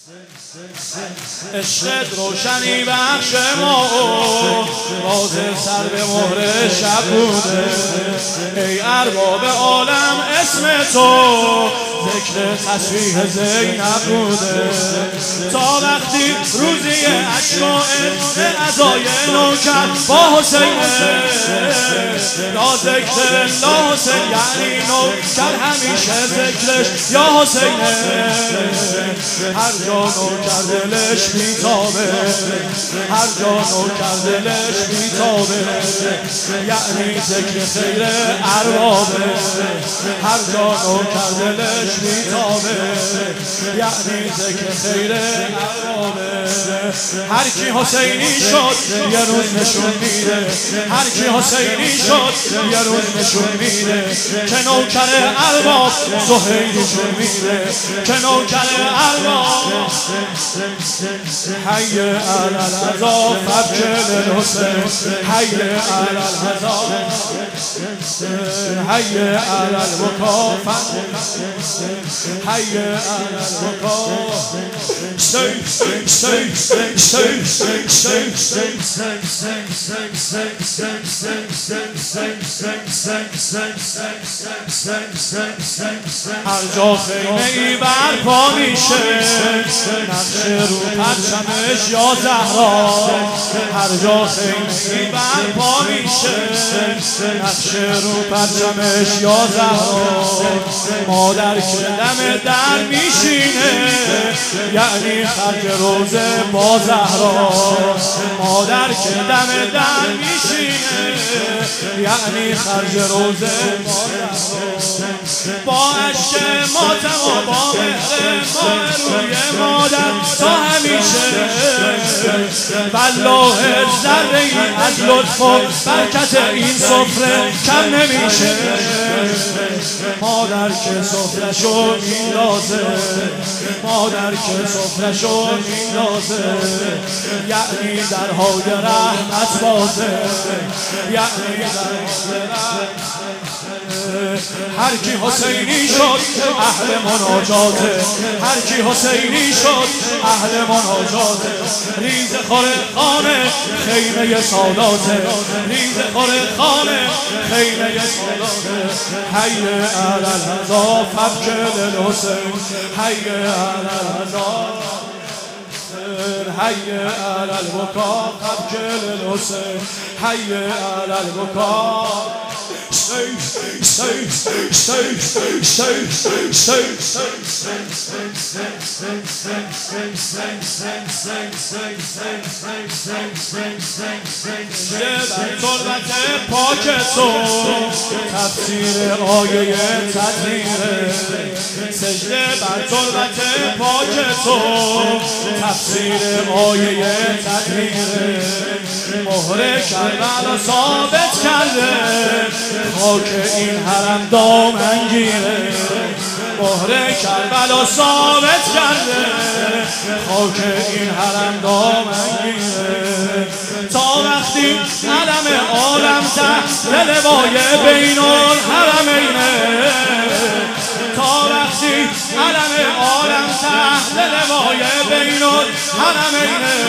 عشقت روشنی بخش ما راز سر به مهر شب بوده. ای ارباب عالم اسم تو ذکر تسبیح زینب بوده. تا وقتی روزی عشق و عزای نوکر با حسین یا ذکر لا حسین یعنی نوکر همیشه ذکرش یا حسین. هر جا نوکر دلش بیتابه، هر جا نوکر دلش بیتابه یعنی ذکر خیر اربابه. هر جا نوکر دلش بیتابه یعنی ذکر خیر اربابه. هر کی حسینی شد یه روز نشون میده، هر کی حسینی شد یه روز نشون میده که نوکر ارباب سهیلی شون میده، که نوکر ارباب حی علی العزا فبکل الحسین، حی علی العزا حی علی البکا حی علی البکا. هر جا خیمه ای برپا میشه نقش رو پرچمش یا زهرا. هر جا خیمه ای برپا میشه نقش رو پرچمش یا زهرا. مادر که دم در میشینه یعنی خرج روزه با زهرا. مادر که دم در میشینه یعنی خرج روزه با زهرا. با عشق ماتم و با مهر ما روی مادر تا همیشه والله ذره ای از لطف و برکت این سفره کم نمیشه. مادر که سفره‌شو میندازه، مادر که سفره‌شو میندازه یعنی درهای رحمت بازه، یعنی درهای رحمت. هر کی حسینی شد اهل مناجاته، هر کی حسینی شد اهل مناجاته. ریز خور خانه خیمه ساداته، ریز خور خانه خیمه ساداته. حی علی العزا فبکل الحسین، حی علی العزا حی علی البکا فبکل الحسین، حی علی البکا. تربت پاک تو تفسیر آیه تطهیره. سجده بر تربت پاک تو تفسیر آیه تطهیره. مهر کربلا ثابت کرده خاک این حرم دامنگیره. مهر کربلا ثابت کرده خاک این حرم دامنگیره. تا وقتی علم عالم تحت لوای بین الحرمینه، تا وقتی علم عالم تحت لوای بین الحرمینه.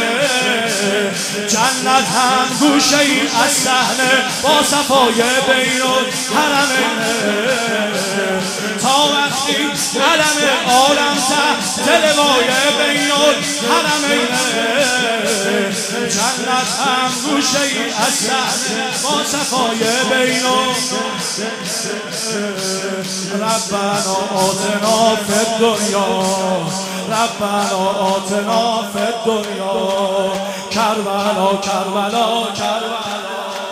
جنت هم گوشه ای از صحنه با صفای بین الحرمینه. تا وقتی علم عالم تحت لوای بین الحرمینه. جنت هم گوشه ای از صحنه با صفای بین ربنا آتنا فی الدنیا، ربنا آتنا فی الدنیا. کربلا کربلا کربلا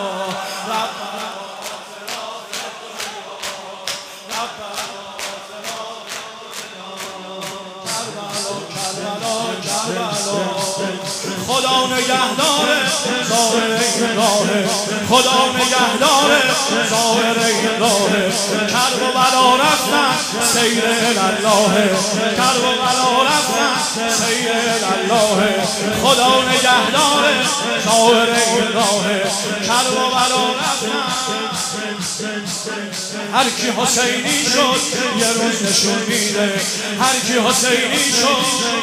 خدا نگهدار ظاهر این راهه، خدا نگهدار ظاهر این راهه. کرب و بلا رفتن سیر الله، کرب و بلا رفتن سیر الله. خدا نگهدار ظاهر این راهه، کرب و بلا رفتن هر کی حسینی شد یه روز نشون میده، هر کی حسینی شد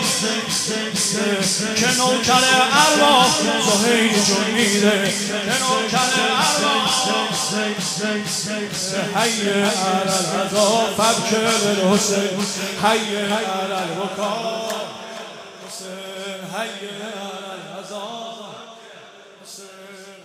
که نوکر ارواح زهیر جون میده، که نوکر ارواح حی علی العزا فبکر الحسین، حی علی البکا حسین، حی علی العزا حسین.